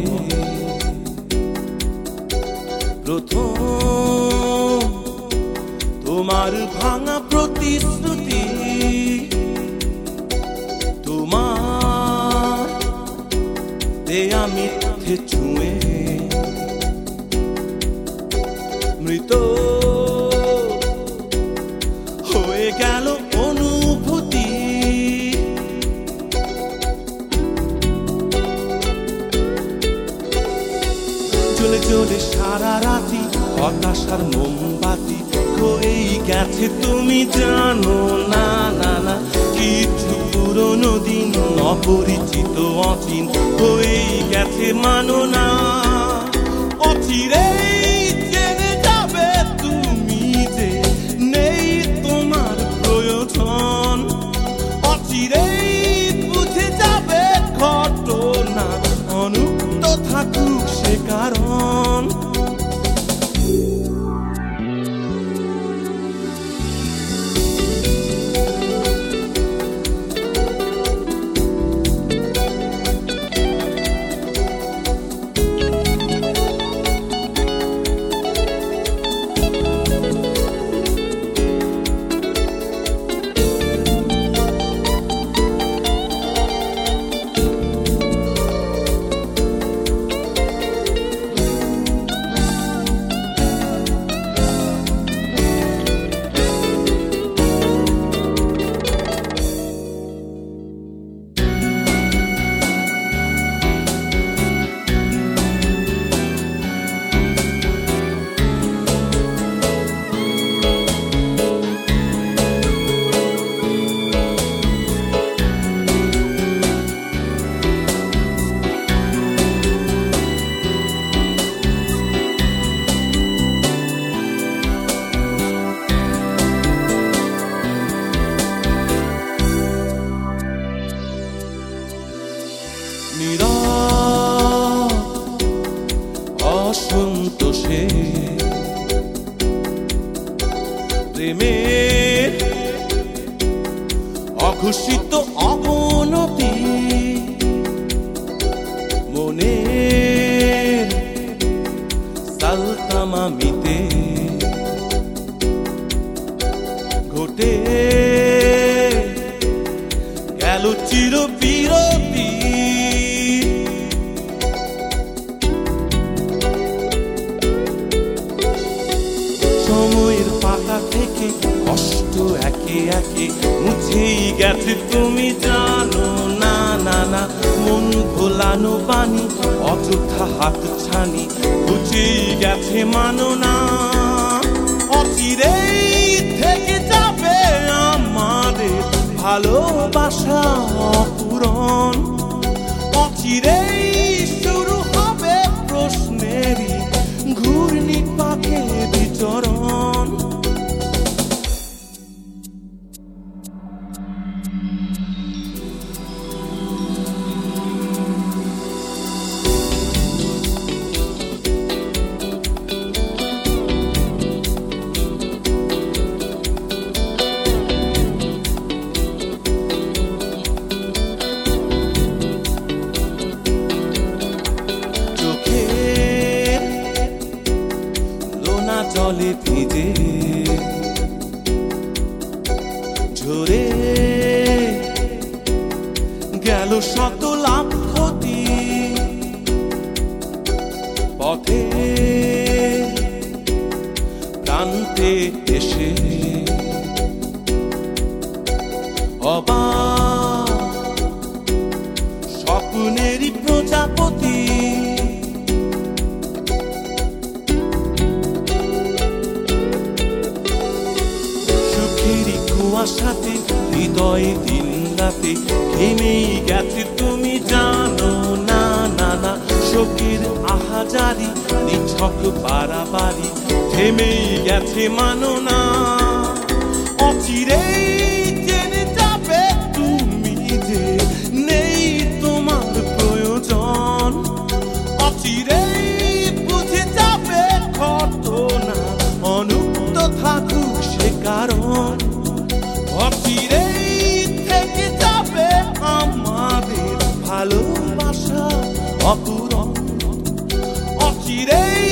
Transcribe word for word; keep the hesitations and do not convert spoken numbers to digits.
প্রথম তোমার ভাঙা প্রতিশ্রুতি, তোমার দেয়া মিথ্যে ছুঁয়ে মৃত হয়ে গেল অনুভূতি। জ্বলে জ্বলে সারা রাতি হতাশার মোমবাতি হয়েই গেছে, তুমি জানো না না না কিছু পুরনো দিন অপরিচিত অচিন হয়েই গেছে, মানো না অচিরেই জেনে যাবে তুমি যে নেই তোমার প্রয়োজন, অচিরেই বুঝে যাবে ঘটনা অনুক্ত থাকুক সে কারণ। নীরব অসন্তোষে প্রেমের অঘোষিত অবনতি, মনের সালতামামিতে ঘটে গেল চির বিরতি। সময়ের পাতা থেকে কষ্ট একে একে মুছেই গেছে, তুমি জানো না না না মন ভোলানো বাণী অযথা হাত ছানি বুঝেই গেছে, মানো না অচিরেই থেকে যাবে আমাদের ভালোবাসা অপূরণ, অচিরেই শুরু হবে প্রশ্নেরই ঘূর্ণি পাকে বিচরণ। জলে ভিজে ঝরে গেল শত লাখ ক্ষতি, পথে প্রান্তে এসে অবাক স্বপ্নেরই প্রজাপতি। সাথে হৃদয়ে দিন রাতে থেমেই গেছে, তুমি জানো না না না শোকের আহাজারি নিছক বাড়াবাড়ি থেমেই গেছে, মানো না অচিরেই জেনে যাবে তুমি যে নেই তোমার প্রয়োজন, অচিরেই বুঝে যাবে ঘটনা অনুক্ত থাকুক সে কারণ, অচিরেই থেকে যাবে আমাদের ভালোবাসা অপূরণ। চিরেই